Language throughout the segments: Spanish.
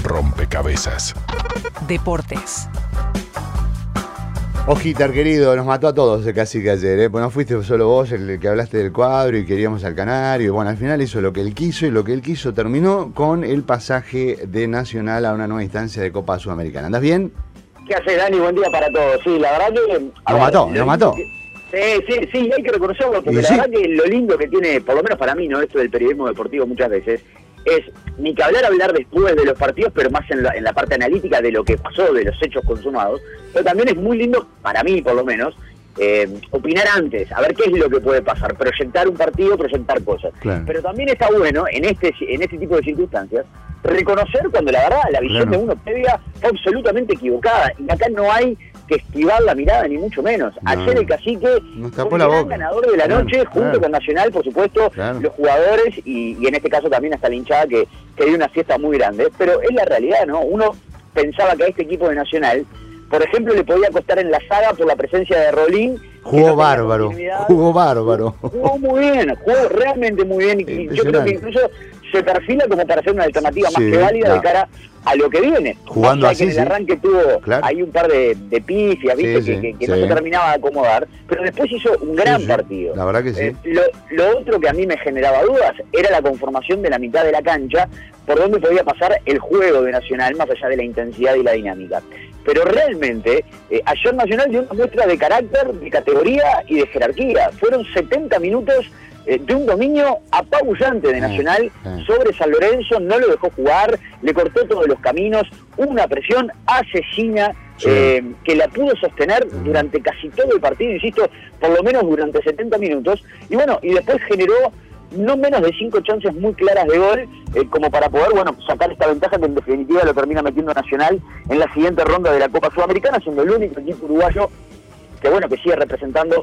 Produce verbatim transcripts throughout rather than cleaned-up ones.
rompecabezas. Deportes. Ojitar, querido, nos mató a todos el cacique ayer, ¿eh? Pues no fuiste solo vos el que hablaste del cuadro y queríamos al Canario. Y bueno, al final hizo lo que él quiso y lo que él quiso terminó con el pasaje de Nacional a una nueva instancia de Copa Sudamericana. ¿Andás bien? ¿Qué hace, Dani? Buen día para todos. Sí, la verdad que... Nos ver, mató, nos mató. Que, sí, sí, sí, hay que reconocerlo, porque ¿Y la sí? verdad que lo lindo que tiene, por lo menos para mí, ¿no? Esto del periodismo deportivo muchas veces, es ni que hablar, hablar después de los partidos, pero más en la, en la parte analítica de lo que pasó, de los hechos consumados, pero también es muy lindo, para mí por lo menos, eh, opinar antes, a ver qué es lo que puede pasar, proyectar un partido, proyectar cosas. Claro. Pero también está bueno, en este en este tipo de circunstancias, reconocer cuando la verdad, la visión Claro. de uno previa fue absolutamente equivocada, y acá no hay que esquivar la mirada, ni mucho menos. No. Ayer el Cacique Nos fue tapó el la gran boca. ganador de la Claro, noche, junto claro. con Nacional, por supuesto, Claro. los jugadores y, y en este caso también hasta la hinchada que, que dio una fiesta muy grande. Pero es la realidad, ¿no? Uno pensaba que a este equipo de Nacional, por ejemplo, le podía costar en la saga por la presencia de Rolín. que no Jugó tenía bárbaro, continuidad. jugó bárbaro. Jugó muy bien, jugó realmente muy bien. Y yo creo que incluso se perfila como para ser una alternativa más Sí, que válida no. de cara a lo que viene. Jugando Más allá así, que en el sí. arranque tuvo Claro. ahí un par de, de pifias, ¿viste? Sí, que sí, que, que sí. no se terminaba de acomodar, pero después hizo un gran Sí, sí. partido. La verdad que sí. Eh, lo, lo otro que a mí me generaba dudas era la conformación de la mitad de la cancha, por donde podía pasar el juego de Nacional, más allá de la intensidad y la dinámica. Pero realmente, eh, ayer Nacional dio una muestra de carácter, de categoría y de jerarquía. Fueron setenta minutos eh, de un dominio apabullante de Nacional Ah, ah. sobre San Lorenzo, no lo dejó jugar, le cortó todos los caminos, una presión asesina Sí. eh, que la pudo sostener durante casi todo el partido, insisto, por lo menos durante setenta minutos, y bueno, y después generó no menos de cinco chances muy claras de gol, eh, como para poder, bueno, sacar esta ventaja que en definitiva lo termina metiendo Nacional en la siguiente ronda de la Copa Sudamericana, siendo el único equipo uruguayo que bueno que sigue representando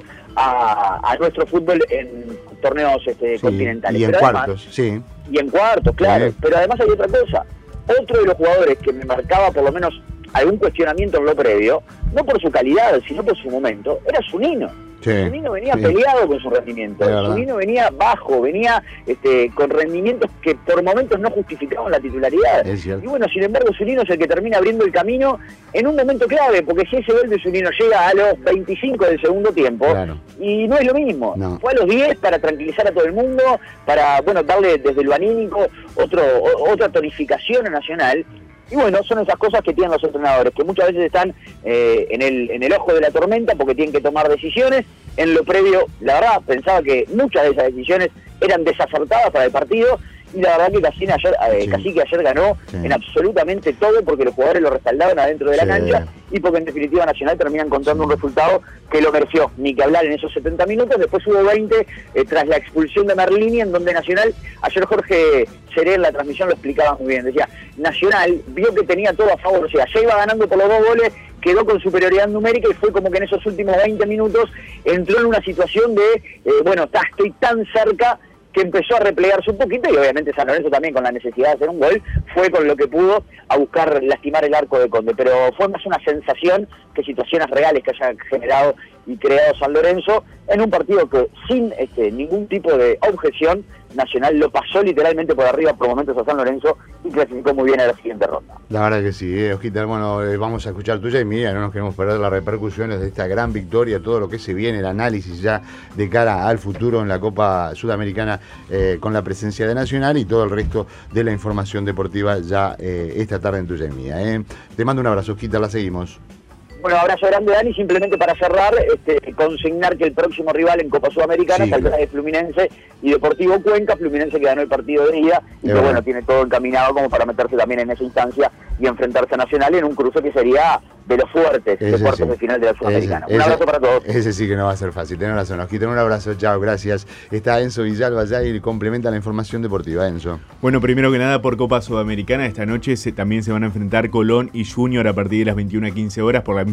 a, a nuestro fútbol en torneos este, Sí, continentales. y en Pero además- cuartos, sí. y en cuartos, claro. Sí. Pero además hay otra cosa. Otro de los jugadores que me marcaba por lo menos algún cuestionamiento en lo previo, no por su calidad, sino por su momento, era Zunino. Sí, Zunino venía sí. peleado con su rendimiento. Es verdad. Zunino venía bajo, venía este, con rendimientos que por momentos no justificaban la titularidad. Es cierto. Y bueno, sin embargo, Zunino es el que termina abriendo el camino en un momento clave, porque si ese gol de Zunino llega a los veinticinco del segundo tiempo, Claro. y no es lo mismo. No. Fue a los diez para tranquilizar a todo el mundo, para bueno darle desde lo anímico otro, o- otra tonificación a Nacional. Y bueno, son esas cosas que tienen los entrenadores, que muchas veces están eh, en, el, en el ojo de la tormenta porque tienen que tomar decisiones. En lo previo, la verdad, pensaba que muchas de esas decisiones eran desacertadas para el partido, y la verdad que Cacique ayer, eh, Sí. Cacique ayer ganó Sí. en absolutamente todo, porque los jugadores lo respaldaban adentro de la Sí. cancha, y porque en definitiva Nacional termina encontrando un resultado que lo mereció, ni que hablar en esos setenta minutos. Después hubo veinte eh, tras la expulsión de Merlini, en donde Nacional, ayer Jorge Seré en la transmisión lo explicaba muy bien, decía, Nacional vio que tenía todo a favor, o sea, ya iba ganando por los dos goles, quedó con superioridad numérica, y fue como que en esos últimos veinte minutos entró en una situación de, eh, bueno, ta, estoy tan cerca, que empezó a replegarse un poquito, y obviamente San Lorenzo también, con la necesidad de hacer un gol, fue con lo que pudo a buscar lastimar el arco de Conde, pero fue más una sensación que situaciones reales que haya generado y creado San Lorenzo en un partido que sin este, ningún tipo de objeción, Nacional lo pasó literalmente por arriba por momentos a San Lorenzo y clasificó muy bien a la siguiente ronda. La verdad que sí, eh, Ojita. Bueno, eh, vamos a escuchar tuya y mía, no nos queremos perder las repercusiones de esta gran victoria, todo lo que se viene, el análisis ya de cara al futuro en la Copa Sudamericana eh, con la presencia de Nacional, y todo el resto de la información deportiva ya eh, esta tarde en tuya y mía. Eh. Te mando un abrazo, Ojita, la seguimos. Bueno, abrazo grande, Dani. Simplemente para cerrar, este, consignar que el próximo rival en Copa Sudamericana Sí, saldrá claro. de Fluminense y Deportivo Cuenca. Fluminense que ganó el partido de ida y Es que verdad. bueno, tiene todo encaminado como para meterse también en esa instancia y enfrentarse a Nacional en un cruce que sería de los fuertes de Ese cuartos sí. de final de la Sudamericana. Ese- un abrazo ese- para todos. Ese sí que no va a ser fácil, tenés razón, Ojita. Un abrazo, chao, gracias. Está Enzo Villalba ya y complementa la información deportiva, Enzo. Bueno, primero que nada, por Copa Sudamericana, esta noche se, también se van a enfrentar Colón y Junior a partir de las veintiuna a quince horas por la misma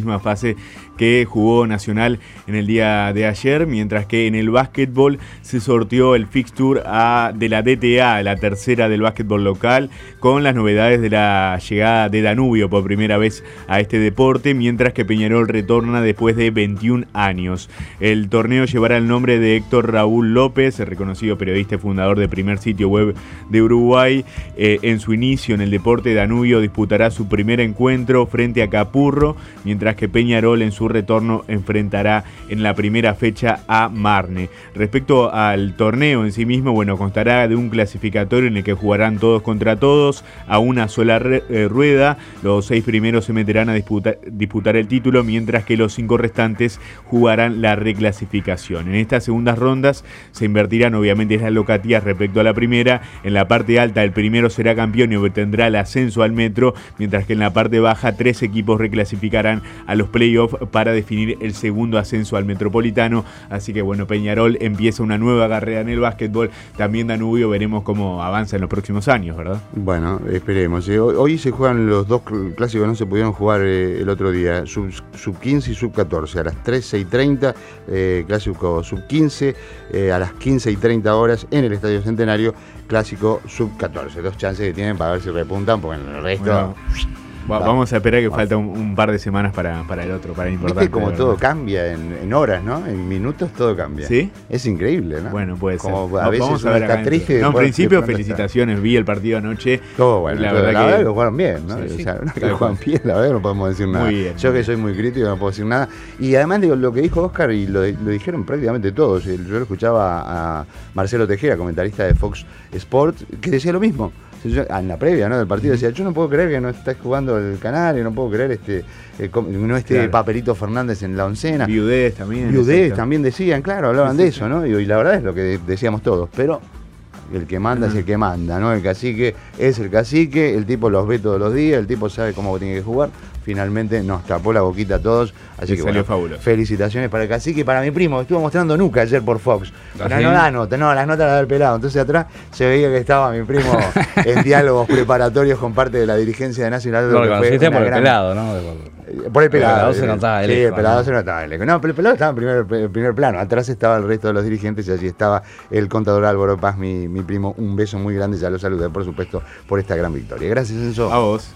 misma fase que jugó Nacional en el día de ayer, mientras que en el básquetbol se sorteó el fixture a, de la D T A, la tercera del básquetbol local, con las novedades de la llegada de Danubio por primera vez a este deporte, mientras que Peñarol retorna después de veintiún años. El torneo llevará el nombre de Héctor Raúl López, el reconocido periodista y fundador del primer sitio web de Uruguay. Eh, en su inicio en el deporte, Danubio disputará su primer encuentro frente a Capurro, mientras que Peñarol en su retorno enfrentará en la primera fecha a Marne. Respecto al torneo en sí mismo, bueno, constará de un clasificatorio en el que jugarán todos contra todos a una sola re, eh, rueda. Los seis primeros se meterán a disputar, disputar el título, mientras que los cinco restantes jugarán la reclasificación. En estas segundas rondas se invertirán obviamente las locatías respecto a la primera. En la parte alta el primero será campeón y obtendrá el ascenso al Metro, mientras que en la parte baja tres equipos reclasificarán a los playoffs para definir el segundo ascenso al Metropolitano. Así que bueno, Peñarol empieza una nueva carrera en el básquetbol. También Danubio, veremos cómo avanza en los próximos años, ¿verdad? Bueno, esperemos. Hoy se juegan los dos clásicos que no se pudieron jugar el otro día, sub, sub quince y sub catorce, a las trece y treinta, eh, clásico sub quince, eh, a las quince y treinta horas en el Estadio Centenario, clásico sub catorce. Dos chances que tienen para ver si repuntan, porque en el resto... Bueno. Va, vamos a esperar que falta un, un par de semanas para, para el otro, para el importante. Viste como todo cambia en, en horas, ¿no? En minutos todo cambia. ¿Sí? Es increíble, ¿no? Bueno, puede ser. Como a veces vamos a ver está triste. No, en principio, felicitaciones. Está. Vi el partido anoche. Todo bueno. La, verdad, la que... verdad que jugaron bien, ¿no? Sí, o sí. sea, que juegan bien, la verdad no podemos decir nada. Muy bien. Yo que soy muy crítico no puedo decir nada. Y además digo, lo que dijo Oscar, y lo, lo dijeron prácticamente todos. Yo lo escuchaba a Marcelo Tejera, comentarista de Fox Sports, que decía lo mismo. En la previa, ¿no?, del partido decía, yo no puedo creer que no estés jugando el Canario, no puedo creer este eh, no este claro. Papelito Fernández en la oncena. Viudez también. Viudez también decían, claro, hablaban sí, sí, de eso, ¿no? Y, y la verdad es lo que decíamos todos, pero el que manda uh-huh. es el que manda, ¿no? El cacique es el cacique, el tipo los ve todos los días, el tipo sabe cómo tiene que jugar. Finalmente nos tapó la boquita a todos, así que, que bueno, fabuloso. Felicitaciones para el cacique y para mi primo, que estuvo mostrando nuca ayer por Fox. Pero no da nota, no, las notas las del pelado. Entonces atrás se veía que estaba mi primo en diálogos preparatorios con parte de la dirigencia de Nacional. Lo conociste por el gran... pelado, ¿no? Por el pelado. El pelado se notaba el Sí, eco, el pelado ¿no? se notaba el eco. No, pero el pelado estaba en primer, en primer plano. Atrás estaba el resto de los dirigentes y allí estaba el contador Álvaro Paz, mi, mi primo. Un beso muy grande, ya lo saludé, por supuesto, por esta gran victoria. Gracias, Enzo. A vos.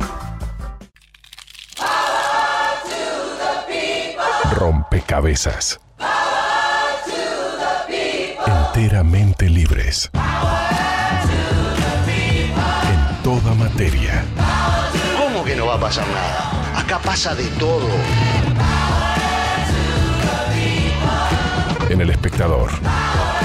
Rompecabezas. Enteramente libres. En toda materia. ¿Cómo que no va a pasar nada? Acá pasa de todo. En El Espectador.